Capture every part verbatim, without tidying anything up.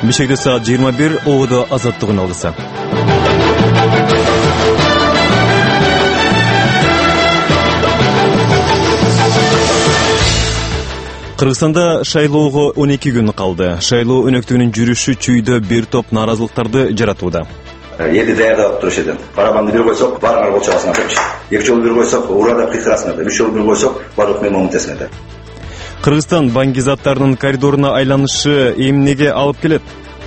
Бишкекте саат жыйырма бир, Оодо азаттыгын алгысы. Кыргызстанда шайлоого он эки күн калды. Шайлоо өнөктүгүнүн жүрүшү чүйдө бир топ нааразылыктарды жаратууда. Элди даярдап туруш эден. Барабанды бир койсок, барыңар болчугасыңар депчи. Эки жолу бир койсок, урада кыйкырасыңар деп. Үч жолу бир койсок, бардык мен момунтесиңер деп. Кыргызстан баңгизаттарынын коридоруна айланышы эмнеге алып келет?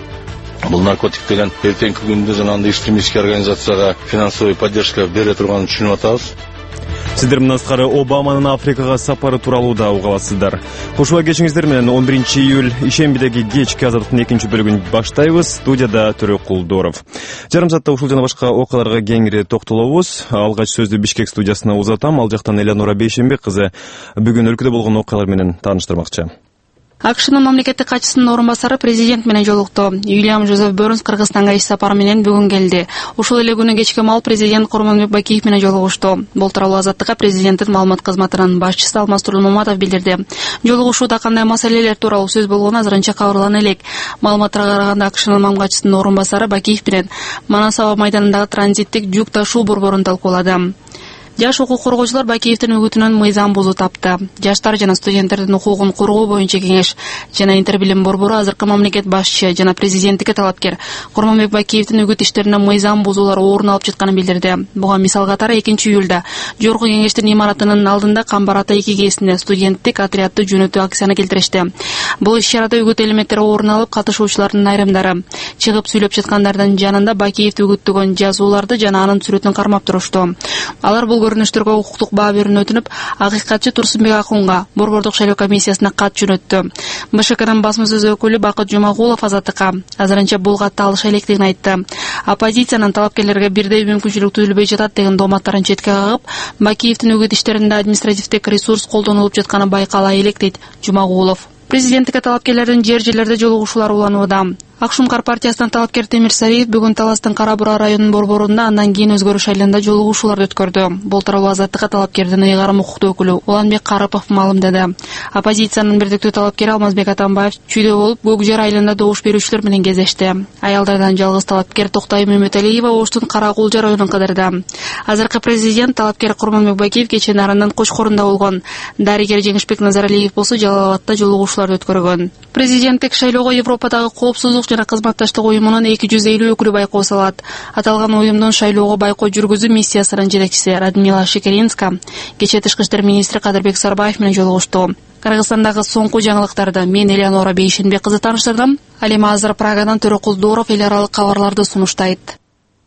Бул наркотик деген эртеңки күндө жанагындай экстремистский организацияга финансовый поддержка бере турганын түшүнүп атабыз. Сиздер менен аскары Обаманын Африкага сапары тууралуу да уга аласыздар. Кошула кечиңиздер менен он биринчи июль ишембидеги кечки азаттыктын экинчи бөлүгүн баштайбыз. Студияда Төрө Кулдоров. Жарым саатта ушул жана башка окуяларга кеңири токтолобуз. Алгач сөздү Бишкек студиясына узатам. Ал жактан Элеонора Бейшенбек кызы бүгүн өлкөдө болгон окуялар менен тааныштырмакчы. АКШнын мамлекеттик катчысынын орун басары президент менен жолукту. Уильям Жозеф Бёрнс Кыргызстанга иш сапары менен бүгүн келди. Ушул эле күнү кечке маал президент Курманбек Бакиев менен жолугушту. Бул тууралуу Азаттыкка президенттин маалымат кызматынын башчысы Алмаз Турмаматов билдирди. Жолугушууда кандай маселелер тууралуу сөз болгону азырынча кабарлана элек. Маалыматтарга караганда АКШнын мам катчысынын орун басары Бакиев менен Манас аба майданындагы транзиттик жүк ташуу борборун талкуулады. Жаш укук коргоочулар Бакиевдин үгүтүнөн мыйзам бузуу тапты. Жаштар жана студенттердин укугун коргоо боюнча кеңеш жана интербилим борбору азыркы мамлекет башчы жана президенттикке талапкер Курманбек Бакиевдин үгүт иштерине мыйзам бузуулар орун алып жатканын билдирди. Буга мисал катары экинчи июлда жогорку кеңештин имаратынын алдында Камбар ата эки кесинде студенттик отрядды жөнөтүү акцияны келтиришти. Бул иш-чарада үгүт элементтери орун алып, катышуучулардын айрымдары чыгып сүйлөп жаткандардын жанында Бакиевди үгүттөгөн жазууларды жана анын сүрөтүн кармап турушту. Алар бул көрүнүштөргө укуктук баа берүүнү өтүнүп, акыйкатчы Турсунбек Акунга борбордук шайлоо комиссиясына кат жөнөттү. БШКнын басма-сөз өкүлү Бакыт Жумагулов Азаттыкка азырынча бул катты алыша электерин айтты. Оппозициянын талапкерлерге бирдей мүмкүнчүлүк түзүлбөй жатат деген дооматтарын четке кагып, Бакиевдин үгүт иштеринде административдик ресурс колдонулуп жатканы байкала элек дейт Жумагулов. Президенттикке талапкерлердин жер жерлерде жолугушуулары уланууда. Акшумкар партиясынан талапкер Темир Сариев бүгүн Таластын Кара-Бура районунун борборунда андан кийин өзгөрүш айылында жолугушууларды өткөрдү. Бул тууралуу Азаттыкка талапкердин ыйгарым укуктуу өкүлү Уланбек Карыпов маалымдады. Оппозициянын бирдиктүү талапкери Алмазбек Атамбаев чүйдө болуп, Көк жер айылында добуш берүүчүлөр менен кездешти. Аялдардан жалгыз талапкер Токтай Мөмөталиева Оштун Кара-Кулжа районун кыдырды. Азыркы президент талапкер Курманбек Бакиев кечээ нарынын Кочкорунда болгон. Дарыгер Жеңишбек Назаралиев болсо Жалал-Абадта жолугушууларды өткөргөн. Президенттик шайлоого Европадагы коопсуздук жана кызматташтык уюмунун эки жүз элүү өкүлү байкоо салат. Аталган уюмдун шайлоого байкоо жүргүзүү миссиясынын жетекчиси Радмила Шекеринска кечээ тышкы иштер министри Кадырбек Сарбаев менен жолугушту. Кыргызстандагы соңку жаңылыктарды мен Элеонора Бейшенбек кызы тааныштырдым. Ал эми азыр Прагадан Төрө Кулдоров эл аралык кабарларды сунуштайт.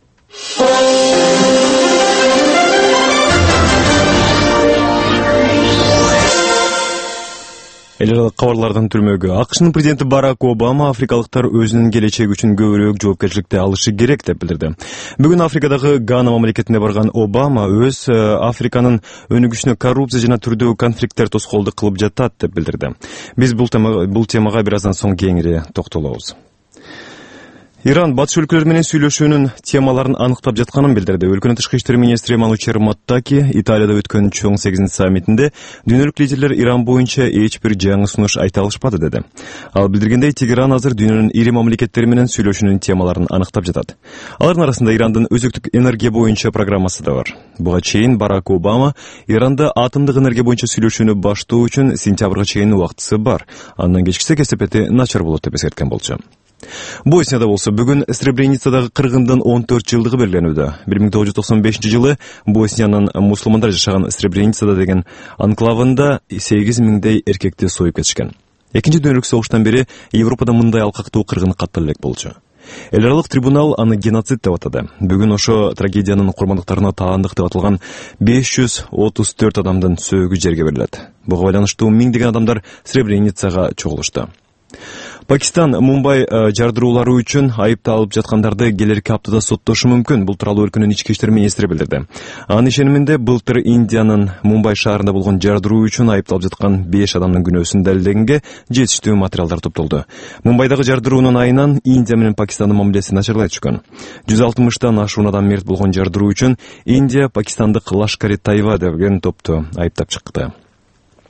Эл аралык кабарлардан түрмөгү. АКШнын президенти Барак Обама африкалыктар өзүнүн келечеги үчүн көбүрөөк жоопкерчиликти алышы керек деп билдирди. Бүгүн Африкадагы Гана мамлекетине барган Обама өз Африканын өнүгүшүнө коррупция жана түрдүү конфликттер тоскоолдук кылып жатат деп билдирди. Биз бул темага, бул темага бир аздан соң кеңири токтолобуз. Иран батыш өлкөлөр менен сүйлөшүүнүн темаларын аныктап жатканын билдирди. Өлкөнүн тышкы иштер министри Манучер Маттаки Италияда өткөн чоң сегизинчи саммитинде дүйнөлүк лидерлер Иран боюнча эч бир жаңы сунуш айта алышпады деди. Ал билдиргендей, Тегеран азыр дүйнөнүн ири мамлекеттери менен сүйлөшүүнүн темаларын аныктап жатат. Алардын арасында Ирандын өзөктүк энергия боюнча программасы да бар. Буга чейин Барак Обама Иранда атомдук энергия боюнча сүйлөшүүнү баштоо үчүн сентябрга чейин убактысы бар. Андан кечкисе кесепети начар болот деп эскерткен болчу. Боснияда болсо бүгүн Сребреницадагы кыргындын он төрт жылдыгы белгиленүүдө. бир миң тогуз жүз токсон бешинчи жылы Босниянын мусулмандар жашаган Сребреницада деген анклавында сегиз миңдей эркекти союп кетишкен. Экинчи дүйнөлүк согуштан бери Европада мындай алкактуу кыргын катты элек болчу. Эл аралык трибунал аны геноцид деп атады. Бүгүн ошо трагедиянын курмандыктарына таандык деп атылган беш жүз отуз төрт адамдын сөөгү жерге берилет. Буга байланыштуу миңдеген адамдар Сребреницага чогулушту. Пакистан Мумбай жардыруулары үчүн айыпталып жаткандарды келерки аптада соттошу мүмкүн. Бул тууралуу өлкөнүн ички иштер министри билдирди. Анын ишениминде былтыр Индиянын Мумбай шаарында болгон жардыруу үчүн айыпталып жаткан беш адамдын күнөөсүн далилдегенге жетиштүү материалдар топтолду. Мумбайдагы жардыруунун айынан Индия менен Пакистандын мамилеси начарлай түшкөн. жүз алтымыштан ашуун адам мерт болгон жардыруу үчүн Индия Пакистандык Лашкари Тайба деген топту айыптап чыкты.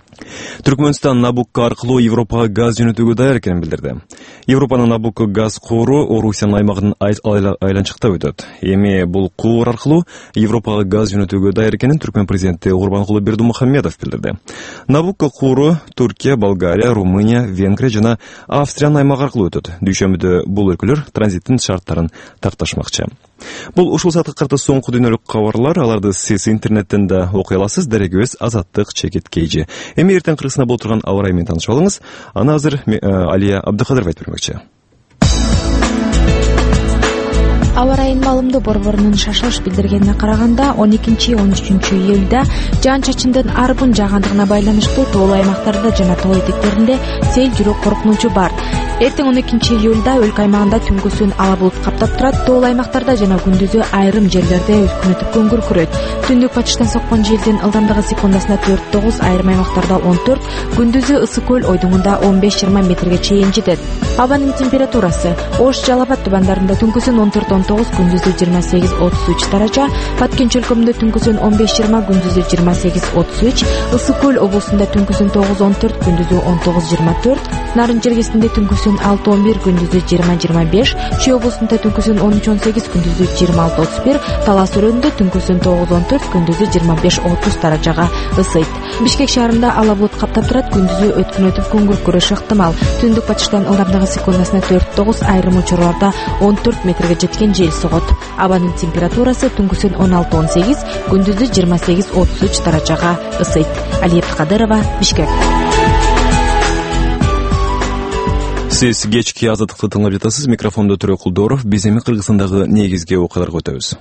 Түркмөнстан Набукка аркылуу Европага газ жөнөтүүгө даяр экенин билдирди. Европанын Набукка газ кууру Орусиянын аймагын айланчыкта өтөт. Эми бул куур аркылуу Европага газ жөнөтүүгө даяр экенин Түркмөн президенти Курбанкулу Бердимухамедов билдирди. Набукка кууру Түркия, Болгария, Румыния, Венгрия жана Австриянын аймагы аркылуу өтөт. Дүйшөмбүдө бул өлкөлөр транзиттин шарттарын такташмакчы. Бул ушул саатка карата соңку дүйнөлүк кабарлар, аларды сиз интернеттен да окуй аласыз. Дарегөз Азаттык Чекит Кейжи. Эми эртең кыргызында болуп турган аба ырайы менен таанышып алыңыз. Аны азыр Алия Абдыкадырова айтып бермекчи. Аба ырайынын маалымдоо борборунун шашылыш билдиргенине караганда, он экинчи он үчүнчү июлда жаан-чачындын арбын жаагандыгына байланыштуу тоолуу аймактарда жана тоо этектеринде сел жүрүү коркунучу бар. Эртең он экинчи июлда өлкө аймагында түнкүсүн ала булут каптап турат. Тоолуу аймактарда жана күндүзү айрым жерлерде өткүнүтүп көңгүр күрөйт. Түндүк батыштан соккон желдин ылдамдыгы секундасына төрт тогуз, айрым аймактарда он төрт, күндүзү ысык көл ойдуңунда он беш жыйырма метрге чейин жетет. Абанын температурасы: Ош, Жалал-Абад тубандарында түнкүсүн он төрт он тогуз, күндүзү жыйырма сегиз отуз үч даража, Баткен чөлкөмүндө түнкүсүн он беш жыйырма, күндүзү жыйырма сегиз отуз үч, Ысык көл облусунда түнкүсүн тогуз он төрт, күндүзү он тогуз жыйырма төрт, Нарын жергесинде түнкүсүн алты он бир, күндүзү жыйырма жыйырма беш, Чүй облусунда түнкүсүн он үч он сегиз, күндүзү жыйырма алты отуз бир, Талас өрөөнүндө түнкүсүн тогуз он төрт, күндүзү жыйырма беш отуз даражага ысыйт. Бишкек шаарында ала булут каптап турат, күндүзү өткөн өтүп көңгүр күрөшү ыктымал. Түндүк батыштан ылдамдыгы секундасына төрт тогуз, айрым учурларда он төрт метрге жеткен жел согот. Абанын температурасы түнкүсүн он алты он сегиз, күндүзү жыйырма сегиз отуз үч даражага ысыйт. Алия Абдыкадырова, Бишкек. Сиз кечки Азаттыкты тыңлап жатасыз. Микрофондо Төрө Кулдоров. Биз эми Кыргызстандагы негизги окуяларга өтөбүз.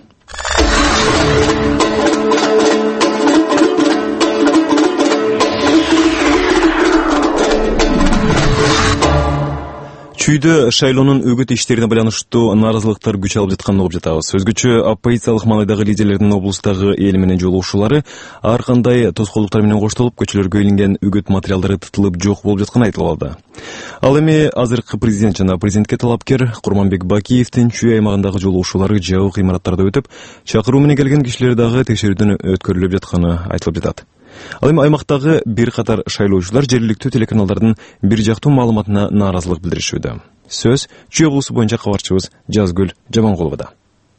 Чүйдө шайлоонун өгөт иштерине байланыштуу нааразылыктар күч алып жатканын угуп жатабыз. Өзгөчө оппозициялык маанайдагы лидерлердин облустагы эл менен жолугушуулары ар кандай тоскоолдуктар менен коштолуп, көчөлөргө илинген өгөт материалдары тытылып жок болуп жатканы айтылып алды. Ал эми азыркы президент жана президентке талапкер Курманбек Бакиевдин Чүй аймагындагы жолугушуулары жабык имараттарда өтүп, чакыруу менен келген кишилер дагы текшерүүдөн өткөрүлүп жатканы айтылып жатат. Ал эми аймактагы бир катар шайлоочулар жергиликтүү телеканалдардын бир жактуу маалыматына нааразылык билдиришүүдө. Сөз Чүй облусу боюнча кабарчыбыз Жазгүл Жамангуловада.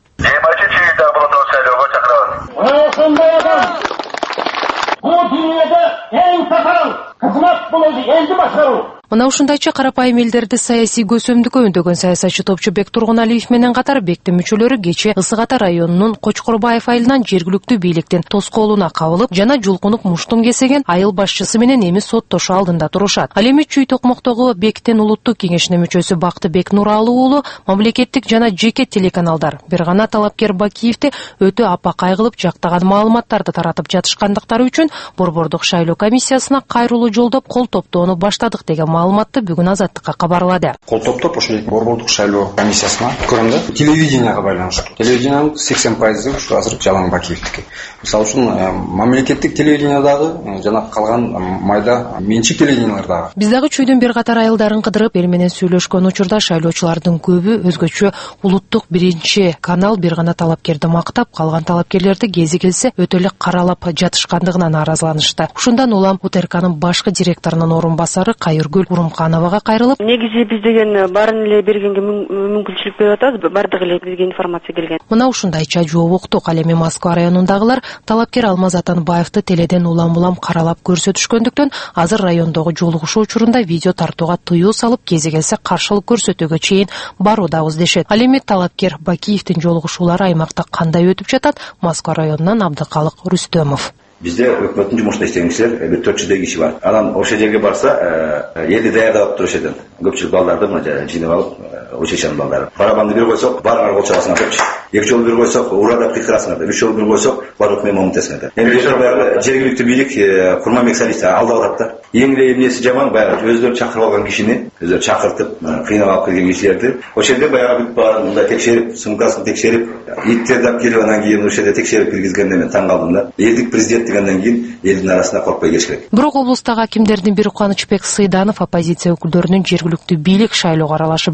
Мына ушундайча карапайым элдерди саясий көсөмдүккө үндөгөн саясатчы топчу Бек Тургуналиев менен катар Бектин мүчөлөрү кече Ысык Ата районунун Кочкорбаев айылынан жергиликтүү бийликтин тоскоолуна кабылып жана жулкунуп муштум кесеген айыл башчысы менен эми соттошуу алдында турушат. Ал эми Чүй Токмоктогу Бектин улуттук кеңешинин мүчөсү Бактыбек Нуралы уулу мамлекеттик жана жеке телеканалдар бир гана талапкер Бакиевди өтө апакай кылып жактаган маалыматтарды таратып жатышкандыктары үчүн борбордук шайлоо комиссиясына кайрылуу жолдоп кол топтоону баштадык деген маалыматты бүгүн Азаттыкка кабарлады. Кол топтоп ошол борбордук шайлоо комиссиясына көрөмдө телевиденияга байланыштуу. Телевидениянын сексен пайызы ушу азыр Жалаң Бакиевдики. Мисалы үчүн мамлекеттик телевидениядагы жана калган майда менчик телевидениялардагы. Биз дагы Чүйдүн бир катар айылдарын кыдырып, эл менен сүйлөшкөн учурда шайлоочулардын көбү өзгөчө улуттук биринчи канал бир гана талапкерди мактап, калган талапкерлерди кези келсе өтө эле каралап жатышкандыгына нааразыланышты. Ушундан улам УТРКнын башкы директорунун орун басары Кайыргүл Урумхановага кайрылып, негизи биз деген баарын эле бергенге мүмкүнчүлүк берип атабыз, бардыгы эле бизге информация келген. Мына ушундайча жооп уктук. Ал эми Москва районундагылар талапкер Алмаз Атанбаевди теледен улам-улам каралап көрсөтүшкөндүктөн азыр райондогу жолугушуу учурунда видео тартууга тыюу салып, кези келсе каршылык көрсөтүүгө чейин баруудабыз дешет. Ал эми талапкер Бакиевдин жолугушуулары аймакта кандай өтүп жатат? Москва районунан Абдыкалык Рүстөмов. Бизде өкмөттүн жумушунда иштеген кишилер бир төрт жүздөй киши бар. Анан ошол жерге барса, элди даярдап туруш экен. Көпчүлүк балдарды мына жыйнап алып, училищенин балдары. Барабанды бир койсок, баарыңар кол чабасыңар депчи. Эки жолу бир койсок, урада кыйкырасыңар деп. Үч жолу бир койсок, баардык менен момунтесиңер деп. Эми баягы жергиликтүү бийлик Курманбек Салиевди алдап атат да. Эң эле эмнеси жаман, баягы өздөрү чакырып алган кишини, өздөрү чакыртып, кыйнап алып келген кишилерди ошол жерде баягы бүт баарын мындай текшерип, сумкасын текшерип, иттерди алып келип анан кийин ошол жерде текшерип киргизгенде мен таң калдым да. Элдик президент дегенден кийин элдин арасына коркпой келиш керек. Бирок облустагы акимдердин бири Кубанычбек Сыйданов оппозиция өкүлдөрүнүн жергиликтүү бийлик шайлоого аралашып жатат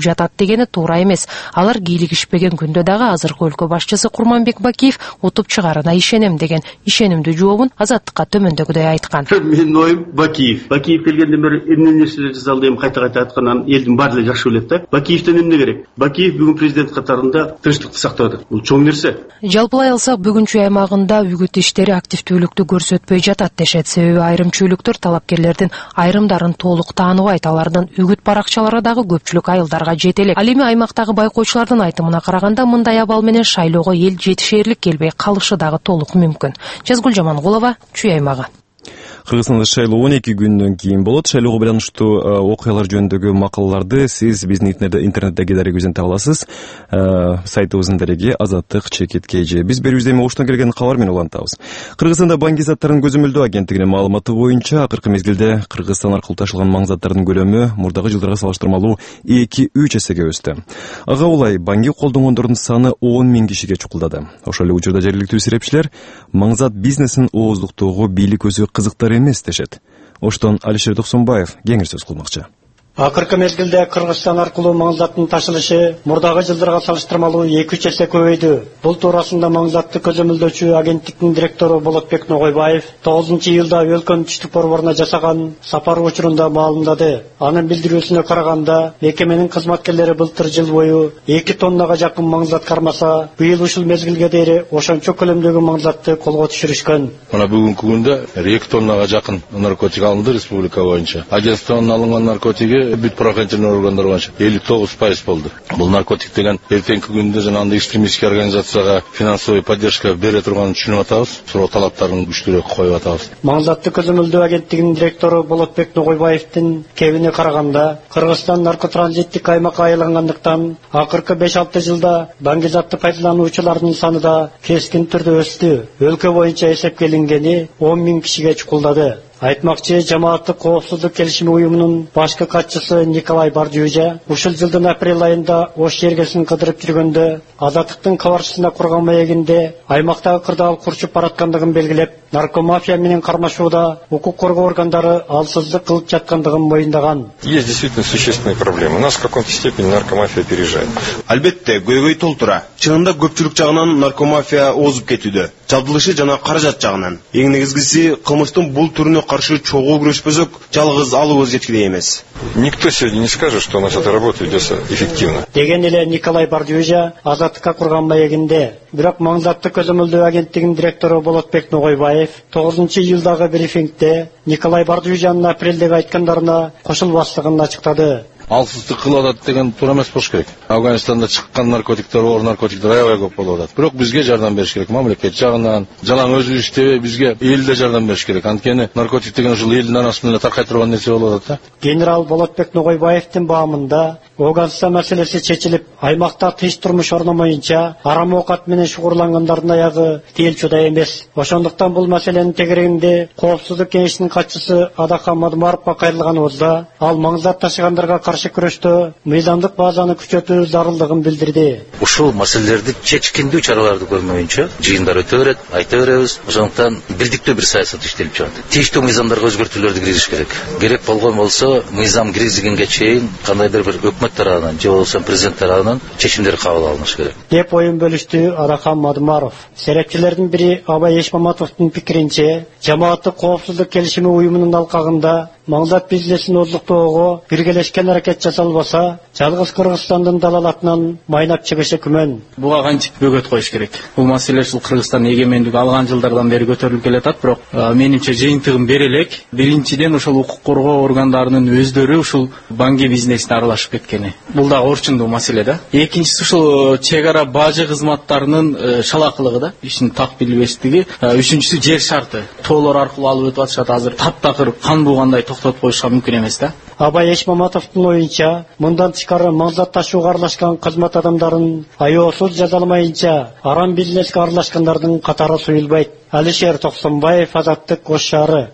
дегени туура эмес. Алар кийлигишпеген күндө дагы азыркы өлкө башчысы Курманбек Бакиев утуп чыгарына ишенем деген ишенимдүү жообун Азаттыкка төмөндөгүдөй айткан. Менин оюм Бакиев. Бакиев келгенден бери эмне нерселер жасалды, эми кайта кайта айткандан элдин баары эле жакшы билет да. Бакиевден эмне керек? Бакиев бүгүн президент катарында тынчтыкты сактап атат. Бул чоң нерсе. Жалпылай алсак, бүгүн чүй аймагында үгүт иштери активдүүлүктү көрсөтпөй жатат дешет. Себеби айрым чүйлүктөр талапкерлердин айрымдарын толук тааныбайт. Алардын үгүт баракчалары дагы көпчүлүк айылдарга жетелек. Ал эми аймактагы байкоочулардын айтымына караганда, мындай абал менен шайлоого эл жетишээрлик келбей калышы дагы толук мүмкүн. Жазгүл Жамангулова, чүй аймагы. Кыргызстанда шайлоо он эки күндөн кийин болот. Шайлоого байланыштуу окуялар жөнүндөгү макалаларды сиз биздин интернеттеги дарегибизден таба аласыз. Сайтыбыздын дареги Азаттык чекит kg. Биз берүүбүздө эми Оштон келген кабар менен улантабыз. Кыргызстанда банк заттарын көзөмөлдөө агенттигинин маалыматы боюнча, акыркы мезгилде Кыргызстан аркылуу ташылган банк заттарынын көлөмү мурдагы жылдарга салыштырмалуу эки үч эсеге өстү. Ага улай банкти колдонгондордун саны он миң кишиге чукулдады. Ошол эле учурда жергиликтүү серепчилер маңзат бизнесин ооздуктоого бийлик өзү кызыктар эмес дешет. Оштон Алишер Доксонбаев кеңир сөз кылмакчы. Акыркы мезгилде Кыргызстан аркылуу маңзаттын ташылышы мурдагы жылдарга салыштырмалуу эки үч эсе көбөйдү. Бул туурасында маңзатты көзөмөлдөөчү агенттиктин директору Болотбек Ногойбаев тогузунчу июлда өлкөнүн түштүк борборуна жасаган сапар учурунда маалымдады. Анын билдирүүсүнө караганда, мекеменин кызматкерлери былтыр жыл бою эки тоннага жакын маңзат кармаса, быйыл ушул мезгилге дейин ошончо көлөмдөгү маңзатты колго түшүрүшкөн. Мына бүгүнкү күндө эки тоннага жакын наркотик алынды республика боюнча. Агентстводон алынган наркотиги бүт правоохранительный органдар боюнча элүү тогуз пайыз болду. Бул наркотик деген эртеңки күндө жанагындай экстремистский организацияга финансовый поддержка бере турганын түшүнүп атабыз. Суроо талаптарын күчтүүрөөк коюп атабыз. Маңзатты көзөмөлдөө агенттигинин директору Болотбек Ногойбаевдин кебине караганда, Кыргызстан наркотранзиттик аймакка айлангандыктан акыркы беш алты жылда банк затты пайдалануучулардын саны да кескин түрдө өстү. Өлкө боюнча эсептелингени он миң кишиге чукулдады. Айтмакчы, жамааттык коопсуздук келишими уюмунун башкы катчысы Николай Бардюжа ушул жылдын апрель айында Ош жергесин кыдырып жүргөндө Азаттыктын кабарчысына курган маегинде аймактагы кырдаал курчуп бараткандыгын белгилеп, наркомафия менен кармашууда укук коргоо органдары алсыздык кылып жаткандыгын моюндаган. Есть действительно существенные проблемы. У нас в какой-то степени наркомафия опережает. Албетте, көйгөй толтура. Чынында көпчүлүк жагынан наркомафия озуп кетүүдө. Жабдылышы жана каражат жагынан. Эң негизгиси кылмыштын бул түрүнө каршы чогуу күрөшпөсөк, жалгыз алыбыз жеткилей эмес. Никто сегодня не скажет, что у нас эта работа ведется эффективно. Деген эле Николай Бардюжа Азаттыкка курган маегинде. Бирок маңзатты көзөмөлдөө агенттигинин директору Болотбек Ногойбаев тогузунчу июлдагы брифингде Николай Бардюжанын апрелдеги айткандарына кошулбастыгын ачыктады. Алсыздык кылып атат деген туура эмес болуш керек. Афганистанда чыккан наркотиктер, оор наркотиктер аябай көп болуп атат. Бирок бизге жардам бериш керек, мамлекет жагынан. Жалаң өзү иштебей бизге элде жардам бериш керек. Анткени наркотик деген ушул элдин арасында эле таркай турган нерсе болуп атат да. Генерал Болотбек Ногойбаевдин баамында Оганстан маселеси чечилип, аймакта тынч турмуш орномоюнча арам оокат менен шугурлангандардын аягы тиелчүдай эмес. Ошондуктан бул маселенин тегерегинде Коопсуздук кеңешинин катчысы Адахан Мадумаровго кайрылганыбызда, ал маңзат ташыгандарга каршы күрөштө мыйзамдык базаны күчөтүү зарылдыгын билдирди. Ушул маселелерди чечкиндүү чараларды көрмөйүнчө жыйындар өтө берет, айта беребиз. Ошондуктан бирдиктүү бир саясат иштелип жатат. Тийиштүү мыйзамдарга өзгөртүүлөрдү киргизиш керек. Керек болгон болсо, мыйзам киргизилгенге чейин кандайдыр бир өкмөт тарабынан же болбосо президент тарабынан чечимдер кабыл алыныш керек. Деп оюн бөлүштү Адахан Мадумаров. Серепчилердин бири Абай Эшмаматовдун пикиринче, жамааттык коопсуздук келишими уюмунун алкагында маңзат бизнесин оздуктоого биргелешкен аракет жасалбаса, жалгыз Кыргызстандын далалатынан майнап чыгышы күмөн. Буга кантип бөгөт коюш керек? Бул маселе ушул Кыргызстан эгемендик алган жылдардан бери көтөрүлүп келатат, бирок менимче жыйынтыгын бере элек. Биринчиден ушул укук коргоо органдарынын өздөрү ушул банки бизнесине аралашып кеткени. Бул да орчундуу маселе да. Экинчиси ушул чек ара бажы кызматтарынын шалакылыгы да, ишин так билбештиги. Үчүнчүсү жер шарты. Тоолор аркылуу алып өтүп атышат азыр. Таптакыр кан буугандай токтотуп коюшка мүмкүн эмес да. Абай Эшмаматовдун оюнча, мындан тышкары маңзат ташууга аралашкан кызмат адамдарын аяосуз жазаламайынча арам бизнеске аралашкандардын катары суюлбайт. Алишер Токсонбаев, Азаттык, Ош шаары.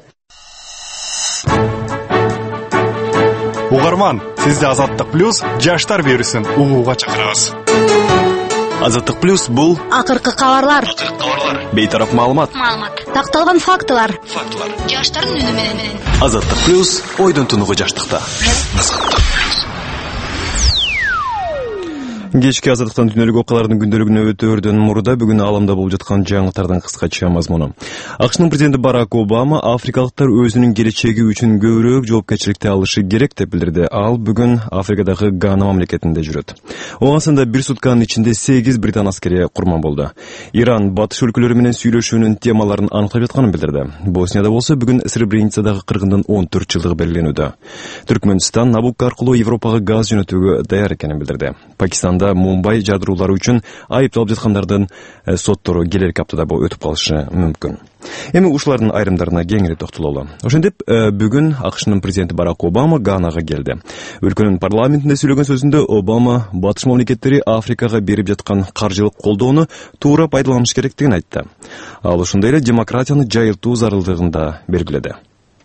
Угарман, сизди Азаттык плюс жаштар берүүсүн угууга чакырабыз. Азаттык плюс бул акыркы кабарлар, бейтараф маалымат, маалымат, такталган фактылар, фактылар, жаштардын үнү менен. Азаттык плюс ойдон тунугу жаштыкта. Кечки азаттыктан түнөлүк окуялардын күндөлүгүнө өтөөрдөн мурда бүгүн аламда болуп жаткан жаңылыктардын кыскача мазмуну. АКШнын президенти Барак Обама Африкалыктар өзүнүн келечеги үчүн көбүрөөк жоопкерчиликти алышы керек деп билдирди. Ал бүгүн Африкадагы Гана мамлекетинде жүрөт. Оңасында бир сутканын ичинде сегиз британ аскери курман болду. Иран батыш өлкөлөрү менен сүйлөшүүнүн темаларын аныктап жатканын билдирди. Боснияда болсо бүгүн Сребреницадагы кыргындын он төрт жылдыгы белгиленүүдө. Түркмөнстан Набук аркылуу Европага газ жөнөтүүгө даяр экенин билдирди. Пакистанда Мумбай жадыруулары үчүн айыпталып жаткандардын соттору келерки аптада өтүп калышы мүмкүн. Эми ушулардын айрымдарына кеңири токтололу. Ошентип, бүгүн АКШнын президенти Барак Обама Ганага келди. Өлкөнүн парламентинде сүйлөгөн сөзүндө Обама батыш мамлекеттери Африкага берип жаткан каржылык колдоону туура пайдаланыш керектигин айтты. Ал ошондой эле демократияны жайылтуу зарылдыгын да белгиледи.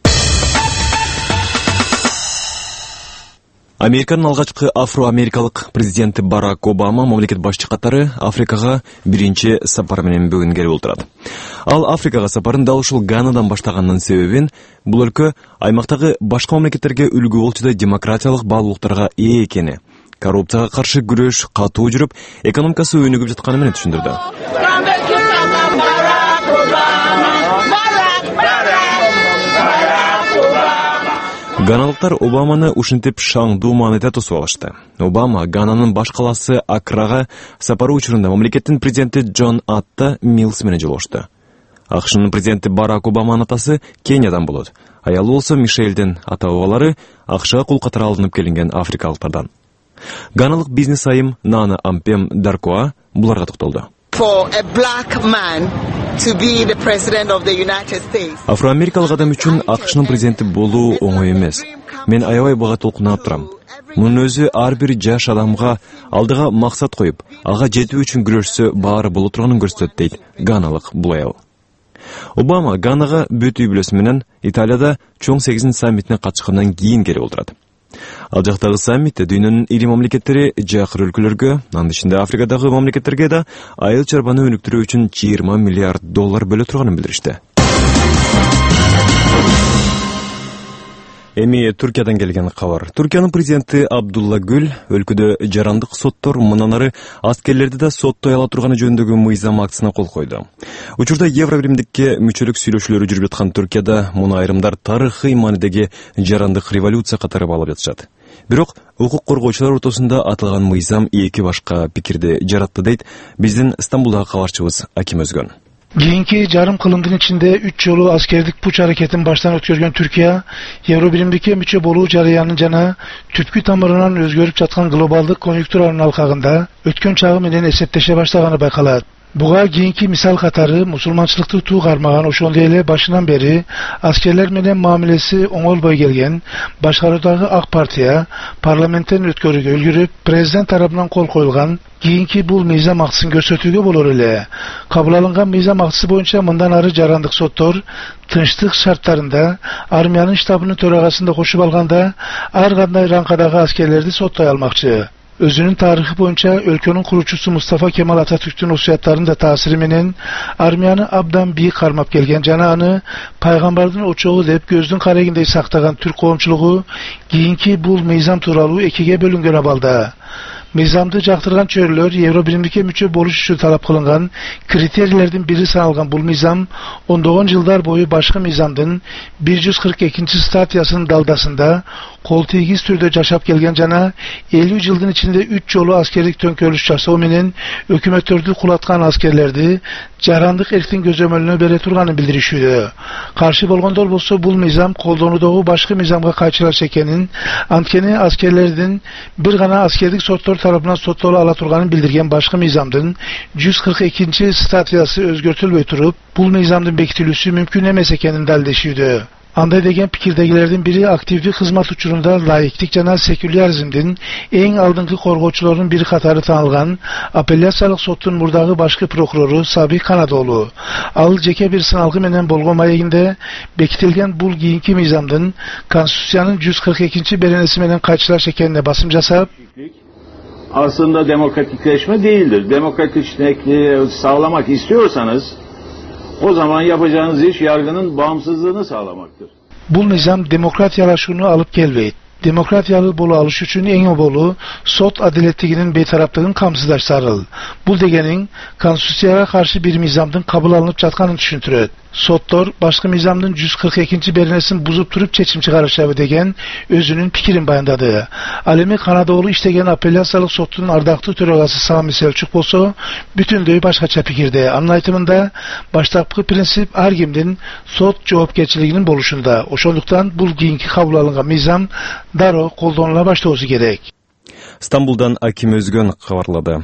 Американын алгачкы афро-америкалык президенти Барак Обама мамлекет башчы катары Африкага биринчи сапар менен бүгүн келип отурат. Ал Африкага сапарын дал ушул Ганадан баштаганынын себебин бул өлкө аймактагы башка мамлекеттерге үлгү болчу демократиялык баалуулуктарга ээ экени, коррупцияга каршы күрөш катуу жүрүп, экономикасы өнүгүп жатканы менен түшүндүрдү. Ганалыктар Обаманы ушинтип шаңдуу маанайда тосуп алышты. Обама Гананын баш калаасы Акрага сапары учурунда мамлекеттин президенти Джон Атта Милс менен жолугушту. АКШнын президенти Барак Обаманын атасы Кениядан болот. Аялы болсо Мишелдин ата-бабалары АКШга кул катары алынып келинген африкалыктардан. Ганалык бизнес айым Нана Ампем Даркоа буларга токтолду. Афроамерикалык адам үчүн АКШнын президенти болуу оңой эмес. Мен аябай бага толкунуп турам. Мунун өзү ар бир жаш адамга алдыга максат коюп, ага жетүү үчүн күрөшсө баары боло турганын көрсөтөт дейт ганалык бул аял. Обама Ганага бүт үй бүлөсү менен Италияда чоң сегизин саммитине катышкандан кийин келип отурат. Ал жактагы саммитте дүйнөнүн ири мамлекеттери жакыр өлкөлөргө, анын ичинде Африкадагы мамлекеттерге да айыл чарбаны өнүктүрүү үчүн жыйырма миллиард доллар бөлө турганын билдиришти. Эми Түркиядан келген кабар. Түркиянын президенти Абдулла Гүл өлкөдө жарандык соттор мындан ары аскерлерди да соттой ала турганы жөнүндөгү мыйзам актысына кол койду. Учурда Евробиримдикке мүчөлүк сүйлөшүүлөрү жүрүп жаткан Түркияда муну айрымдар тарыхый маанидеги жарандык революция катары баалап жатышат. Бирок укук коргоочулар ортосунда аталган мыйзам эки башка пикирди жаратты дейт биздин Стамбулдагы кабарчыбыз Аким Өзгөн. Кийинки жарым кылымдын ичинде үч жолу аскердик пуч аракетин баштан өткөргөн Түркия, Евробиримдикке мүчө болуу жарыянын жана түпкү тамырынан өзгөрүп жаткан глобалдык конъюнктуранын алкагында өткөн чагы менен эсептеше баштаганы байкалат. Буга кийинки мисал катары мусулманчылыкты туу кармаган, ошондой эле башынан бери аскерлер менен мамилеси оңолбой келген башкаруудагы ак партия парламенттен өткөрүүгө үлгүрүп, президент тарабынан кол коюлган кийинки бул мыйзам актысын көрсөтүүгө болор эле. Кабыл алынган мыйзам актысы боюнча мындан ары жарандык соттор тынчтык шарттарында армиянын штабынын төрагасында кошуп алганда ар кандай ранкадагы аскерлерди соттой алмакчы. Өзүнүн тарыхы боюнча өлкөнүн куруучусу Мустафа Кемал Ататүрктүн осуяттарынын да таасири менен армияны абдан бийик кармап келген жана аны пайгамбардын очогу деп көздүн карегиндей сактаган түрк коомчулугу кийинки бул мыйзам тууралуу экиге бөлүнгөн абалда. Мыйзамды жактырган чөйрөлөр Евробиримдикке мүчө болуш үчүн талап кылынган критерийлердин бири саналган бул мыйзам ондогон жылдар бою башкы мыйзамдын бир жүз кырк экинчи статьясынын далдасында кол тийгиз түрдө жашап келген жана элүү жылдын ичинде үч жолу аскердик төңкөрүш жасоо менен өкмөттөрдү кулаткан аскерлерди жарандык эрктин көзөмөлүнө бере турганын билдиришүүдө. Каршы болгондор болсо бул мыйзам колдонуудагы башкы мыйзамга кайчылаш экенин, анткени аскерлердин бир гана аскердик соттор тарапынан соттоло ала турганын билдирген башкы мыйзамдын жүз кырк экинчи статьясы өзгөртүлбөй туруп, бул мыйзамдын бекитилүүсү мүмкүн эмес экенин далилдешүүдө. Андай деген пикирдегилердин бири активдик кызмат учурунда лайыктык жана секуляризмдин эң алдыңкы коргоочулорунун бири катары таанылган апелляциялык соттун мурдагы башкы прокурору Сабик Канадоолу. Ал жеке бир сыналгы менен болгон маегинде бекитилген бул кийинки мыйзамдын Конституциянын жүз кырк экинчи беренеси менен кайчылаш экенине басым жасап, aslında demokratikleşme değildir. Demokratikleşmeyi sağlamak istiyorsanız o zaman yapacağınız iş yargının bağımsızlığını sağlamaktır. Bul nizam demokratiyalaşuunu alıp gelmeyit. demokratiyalı bolu alış üçün en bolu sot adaletliginin beytaraptığın kamsızdaş sarıl. Bu degenin konstitusiyaga karşı bir mizamdın kabul alınıp çatkanını düşüntüröt. Sottor başka mizamdın yüz kırk ikinci berinesini buzup turup çeçim çıkarışabı degen özünün pikirin bayandadı. Alemi Kanadaoğlu iştegen apelyasyalıq sottunun ardaqlı töragası Sami Selçuk bolsa bütün döy başkaça pikirde. Anlaytımında baştapkı prinsip argimdin sot cevapgerçiliginin boluşunda. Oşonluktan bul giyinki kabul alıngan mizam daro koldanıla başlausu gerek. İstanbul'dan Akim Özgön kavarladı.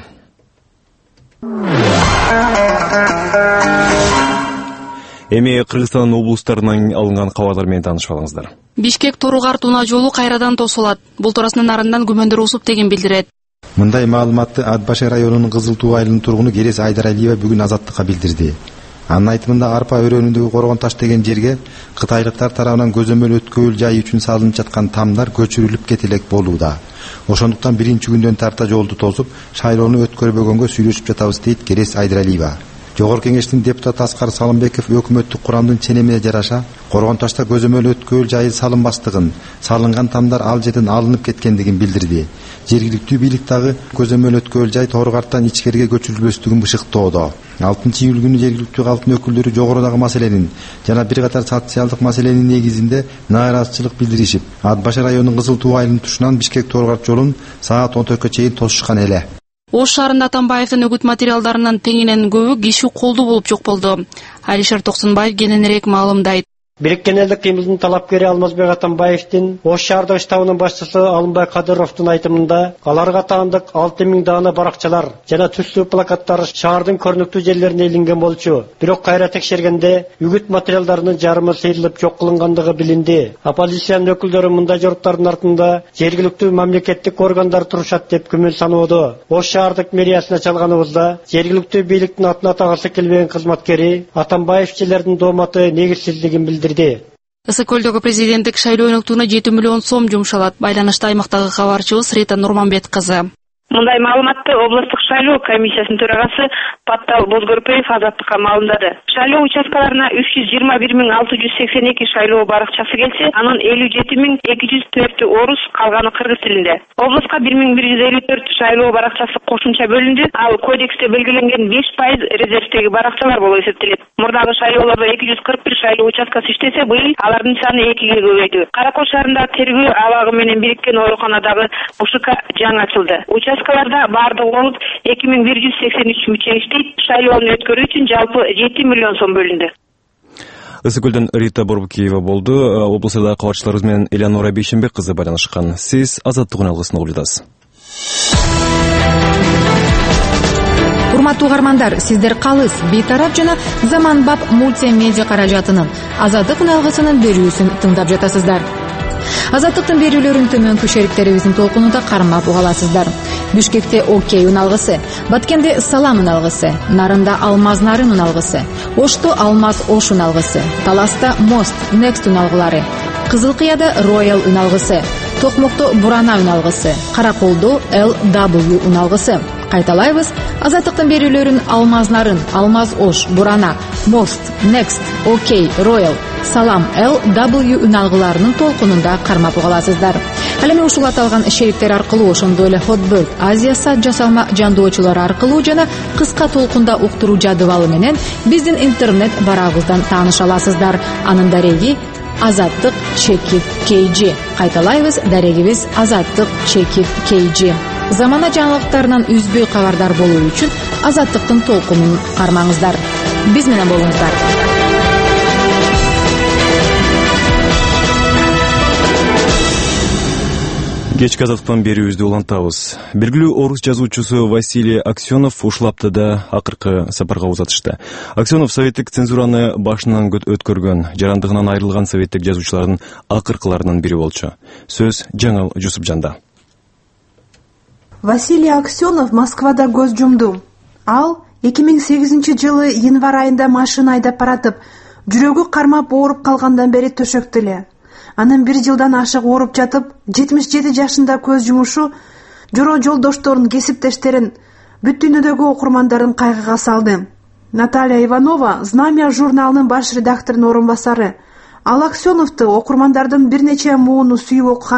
Эми Кыргызстандын облустарынан алынган кабарлар менен таанышып алыңыздар. Бишкек Торугарт унаа жолу кайрадан тосулат. Бул туурасынан нарындан күмөндөр усуп деген билдирет. Мындай маалыматты Ат башы районунун Кызыл Туу айылынын тургуну Керес Айдаралиева бүгүн Азаттыкка билдирди. Анын айтымында арпа өрөөнүндөгү Коргон таш деген жерге кытайлыктар тарабынан көзөмөл өткөбүл жайы үчүн салынып жаткан тамдар көчүрүлүп кетелек болууда. Ошондуктан биринчи күндөн тарта жолду тосуп, шайлоону өткөрбөгөнгө сүйлөшүп жатабыз дейт Керес Айдаралиева. Жогорку кеңештин депутаты Аскар Салымбеков өкмөттүк курамдын ченемине жараша Коргон ташта көзөмөл өткөбүл жайы салынбастыгын, салынган тамдар ал жерден алынып кеткендигин билдирди. Жергиликтүү бийлик дагы көзөмөл өткөбүл жай Торугарттан ичкерге көчүрүлбөстүгүн бышыктоодо. алтынчы июль күнү жергиликтүү калктын өкүлдөрү жогорудагы маселенин жана бир катар социалдык маселенин негизинде нааразычылык билдиришип, Ат башы районунун Кызыл Туу айылынын тушунан Бишкек Торугарт жолун саат он төрткө чейин тосушкан эле. Ош шаарында Атамбаевдин үгүт материалдарынын теңинен көбү киши колду болуп жок болду. Алишер Токсунбаев кененирээк маалымдайт. Бириккен элдик кыймылдын талапкери Алмазбек Атамбаевдин Ош шаардык штабынын башчысы Алымбай Кадыровдун айтымында аларга таандык алты миң даана баракчалар жана түстүү плакаттар шаардын көрүнүктүү жерлерине илинген болчу. Бирок кайра текшергенде үгүт материалдарынын жарымы сейрилип жок кылынгандыгы билинди. Оппозициянын өкүлдөрү мындай жоруктардын артында жергиликтүү мамлекеттик органдар турушат деп күмөн саноодо. Ош шаардык мэриясына чалганыбызда жергиликтүү бийликтин атына тагысы келбеген кызматкери Атамбаевчилердин дооматы негизсиздигин билдирди. Ысык-Көлдөгү президенттик шайлоо өнөктүүнө жети миллион сом жумшалат. Байланышта аймактагы кабарчыбыз Рита Нурманбет кызы. Мындай маалыматты областык шайлоо комиссиясынын төрагасы Паттал Бозгөрпөев Азаттыкка маалымдады. Шайлоо участкаларына үч жүз жыйырма бир миң алты жүз сексен эки шайлоо баракчасы келсе, анын элүү жети миң эки жүз төртү орус, калганы кыргыз тилинде. Облуска бир миң бир жүз элүү төрт шайлоо баракчасы кошумча бөлүндү, ал кодексте белгиленген беш пайыз резервдеги баракчалар болуп эсептелет. Мурдагы шайлоолордо эки жүз кырк бир шайлоо участкасы иштесе, быйыл алардын саны экиге көбөйдү. Каракөл шаарында тергөө абагы менен бириккен ооруканадагы УШК жаңы ачылды. Участкаларда бардыгы болуп эки миң бир жүз сексен үч мүчө иштейт. Шайлоону өткөрүү үчүн жалпы жети миллион сом бөлүндү. Ысык-Көлдөн Рита Борбукиева болду. Облустарда кабарчыларыбыз менен Элеонора Бейшенбек кызы байланышкан. Сиз Азаттык үналгысын угуп жатасыз. Урматтуу угармандар, сиздер калыс бейтарап жана заманбап мультимедиа каражатынын Азаттык үналгысынын берүүсүн тыңдап жатасыздар. Азаттыктын берүүлөрүн төмөнкү шериктерибиздин толкунунда кармап угаласыздар. Бишкекте Окей үналгысы, Баткенде Салам үналгысы, Нарында Алмаз Нарын үналгысы, Ошто Алмаз Ош үналгысы, Таласта Мост Next үналгылары, Кызылкыяда Royal үналгысы, Токмокто Бурана үналгысы, Караколдо Эл дабл ю үналгысы. Кайталайбыз, Азаттыктын берүүлөрүн Алмаз Нарын, Алмаз Ош, Бурана, Мост, Next, Окей, Royal, Салам, Эл дабл ю үналгыларынын толкунунда кармап угаласыздар. Ал эми ушул аталган шериктер аркылуу, ошондой эле Hotbird, Азия сат жасалма жандоочулар аркылуу жана кыска толкунда уктуруу жадыбалы менен биздин интернет барагыбыздан тааныша аласыздар. Анын дареги Азаттык чекит кей джи. Кайталайбыз, дарегибиз Азаттык чекит кей джи. Замана жаңылыктарынан үзбөй кабардар болуу үчүн Азаттыктын толкунун кармаңыздар. Биз менен болуңуздар. Кечки Азаттыктан берүүбүздү улантабыз. Белгилүү орус жазуучусу Василий Аксенов ушул аптада акыркы сапарга узатышты. Аксенов советтик цензураны башынан өткөргөн, жарандыгынан айрылган советтик жазуучулардын акыркыларынын бири болчу. Сөз Жаңыл Жусупжанда. Василий Аксенов Москвада көз жумду. Ал эки миң сегизинчи жылы январь айында машина айдап баратып, жүрөгү кармап ооруп калгандан бери төшөктө эле. Анын бир жылдан ашык ооруп жатып, жетимиш жети жашында көз жумушу жора жолдошторун, кесиптештерин, бүт дүйнөдөгү окурмандарын кайгыга салды. Наталья Иванова Знамя журналынын баш редакторунун орун басары. Ал Аксеновду окурмандардын бир нече мууну сүйүп окуганын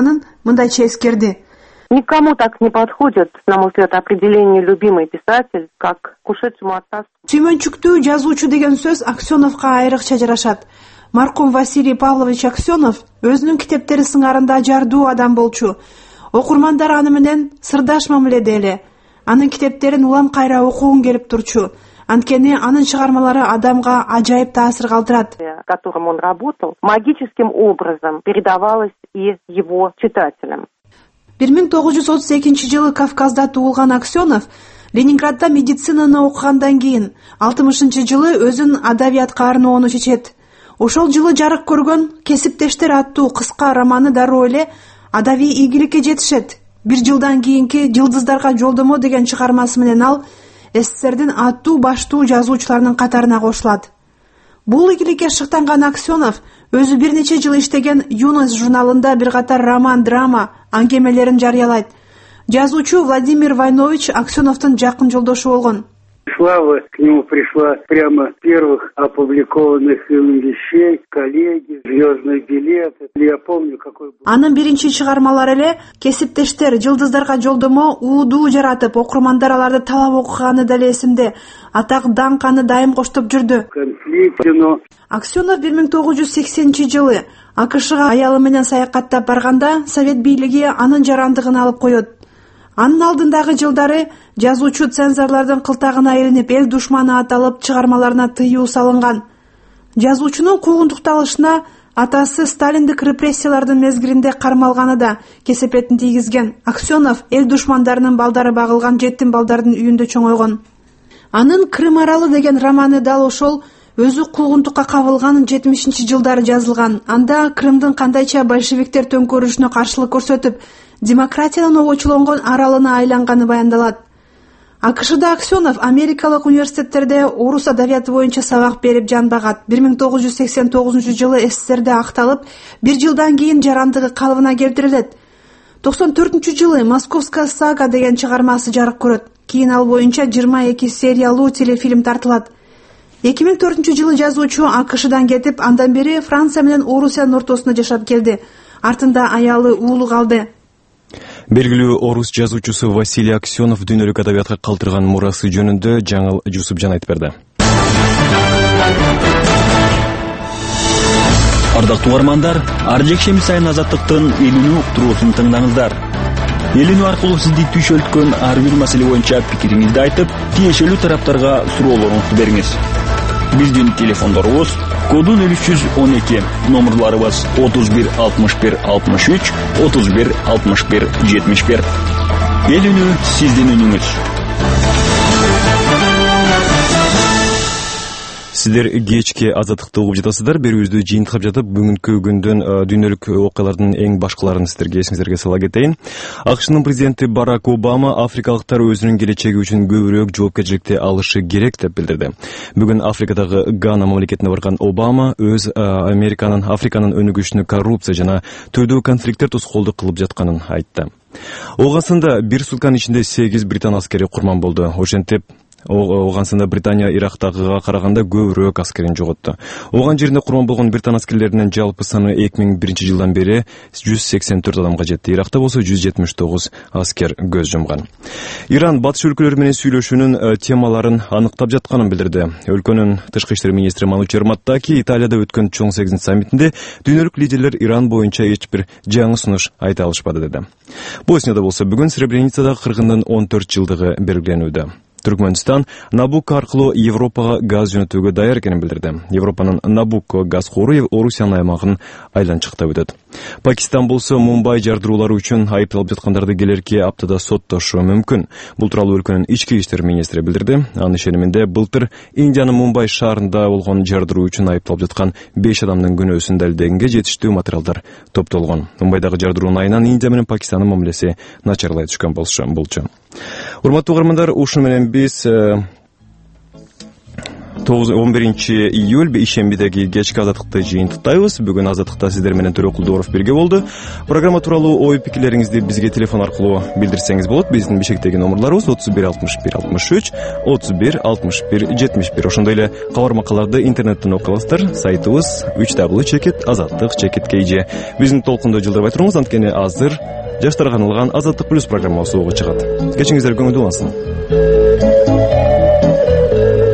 мындайча эскерди. Никому так не подходит, на мой взгляд, определение любимый писатель, как к ушедшему отцу. Сүймөнчүктүү жазуучу деген сөз Аксеновго айрыкча жарашат. Маркум Василий Павлович Аксенов өзүнүн китептери сыңарында жардуу адам болчу. Окурмандар аны менен сырдаш мамиледе эле. Анын китептерин улам кайра окугун келип турчу. Анткени анын чыгармалары адамга ажайып таасир калтырат. Которым он работал, магическим образом передавалось и его читателям. бир миң тогуз жүз отуз экинчи жылы Кавказда туулган Аксенов Ленинградда медицинаны окугандан кийин алтымышынчы жылы өзүн адабиятка арноону чечет. Ошол жылы жарык көргөн Кесиптештер аттуу кыска романы дароо эле адабий ийгиликке жетишет. Бир жылдан кийинки Жылдыздарга жолдомо деген чыгармасы менен ал СССРдин аттуу баштуу жазуучуларынын катарына кошулат. Бул ийгиликке шыктанган Аксенов өзү бир нече жыл иштеген Юность журналында бир катар роман, драма, аңгемелерин жарыялайт. Жазуучу Владимир Войнович Аксеновдун жакын жолдошу болгон. Слава к нему пришла прямо с первых опубликованных им вещей, коллеги, звездный билет. Я помню, какой был. Анын биринчи чыгармалары эле Кесиптештер, Жылдыздарга жолдомо уудуу жаратып, окурмандар аларды талап окуганы деле эсимде. Атак даңк аны дайым коштоп жүрдү. Конфликт, кино. Аксенов бир миң тогуз жүз сексенинчи жылы АКШга аялы менен саякаттап барганда Совет бийлиги анын жарандыгын алып коет. Анын алдындагы жылдары жазуучу цензорлордун кылтагына илинип, эл душманы аталып, чыгармаларына тыюу салынган. Жазуучунун куугунтукталышына атасы сталиндик репрессиялардын мезгилинде кармалганы да кесепетин тийгизген. Аксенов эл душмандарынын балдары багылган жетим балдардын үйүндө чоңойгон. Анын Крым аралы деген романы дал ошол өзү куугунтукка кабылган жетимишинчи жылдары жазылган. Анда Крымдын кандайча большевиктер төңкөрүшүнө каршылык көрсөтүп, демократиядан обочулонгон аралына айланганы баяндалат. АКШда Аксенов америкалык университеттерде орус адабияты боюнча сабак берип жан багат. бир миң тогуз жүз сексен тогузунчу жылы СССРде акталып, бир жылдан кийин жарандыгы калыбына келтирилет. токсон төртүнчү жылы Московская сага деген чыгармасы жарык көрөт. Кийин ал боюнча жыйырма эки сериялуу телефильм тартылат. эки миң төртүнчү жылы жазуучу АКШдан кетип, андан бери Франция менен Орусиянын ортосунда жашап келди. Артында аялы, уулу калды. Белгилүү орус жазуучусу Василий Аксенов дүйнөлүк адабиятка калтырган мурасы жөнүндө Жаңыл Жусупжан айтып берди. Ардактуу угармандар, ар жекшемби сайын Азаттыктын элүүнү уктуруусун тыңдаңыздар. Элүүнү аркылуу сизди түйшөлткөн ар бир маселе боюнча пикириңизди айтып, тиешелүү тараптарга суроолоруңузду бериңиз. Биздин телефондорубуз коду нөл үч жүз он эки, номерларыбыз отуз бир алтымыш бир алтымыш үч, отуз бир алтымыш бир жетимиш бир. Эл үнү сиздин үнүңүз. Сиздер кечки Азаттыкты угуп жатасыздар. Берүүбүздү жыйынтыктап жатып, бүгүнкү күндүн дүйнөлүк окуялардын эң башкыларын сиздерге эсиңиздерге сала кетейин. АКШнын президенти Барак Обама африкалыктар өзүнүн келечеги үчүн көбүрөөк жоопкерчиликти алышы керек деп билдирди. Бүгүн Африкадагы Гана мамлекетине барган Обама өз Американын Африканын өнүгүшүнө коррупция жана түрдүү конфликттер тоскоолдук кылып жатканын айтты. Оогасында бир сутканын ичинде сегиз британ аскери курман болду. Ошентип Оогансында Британия Ирактагыга караганда көбүрөөк аскерин жоготту. Ооган жеринде курман болгон британ аскерлеринин жалпы саны эки миң биринчи жылдан бери жүз сексен төрт адамга жетти. Иракта болсо жүз жетимиш тогуз аскер көз жумган. Иран батыш өлкөлөр менен сүйлөшүүнүн темаларын аныктап жатканын билдирди. Өлкөнүн тышкы иштер министри Манучи Эрматтаки Италияда өткөн чоң сегизинчи саммитинде дүйнөлүк лидерлер Иран боюнча эч бир жаңы сунуш айта алышпады деди. Боснияда болсо бүгүн Сребреницада кыргындын он төрт жылдыгы белгиленүүдө. Түркмөнстан Набук аркылуу Европага газ жөнөтүүгө даяр экенин билдирди. Европанын Набук газ кору Орусиянын аймагын айланчыктап өтөт. Пакистан болсо Мумбай жардыруулары үчүн айыпталып жаткандарды келерки аптада соттошу мүмкүн. Бул тууралуу өлкөнүн ички иштер министри билдирди. Анын ишениминде былтыр Индиянын Мумбай шаарында болгон жардыруу үчүн айыпталып жаткан беш адамдын күнөөсүн далилдегенге жетиштүү материалдар топтолгон. Мумбайдагы жардыруунун айынан Индия менен Пакистандын мамилеси начарлай түшкөн болчу. Урматтуу угармандар, ушуну менен биз он биринчи июль ишембидеги кечки азаттыкты жыйынтыктайбыз. Бүгүн азаттыкта сиздер менен Төрөкул Дооров бирге болду. Программа тууралуу ой пикирлериңизди бизге телефон аркылуу билдирсеңиз болот. Биздин Бишкектеги номерларыбыз отуз бир алтымыш бир алтымыш үч, отуз бир алтымыш бир жетимиш бир. Ошондой эле кабар макаларды интернеттен окуй аласыздар. Сайтыбыз үч дабл ю чекит азаттык чекит kg. Биздин толкундо жылдырбай туруңуз, анткени азыр жаштарга арналган Азаттык плюс программасы чыгат. Кечиңиздер көңүлдүү болсун.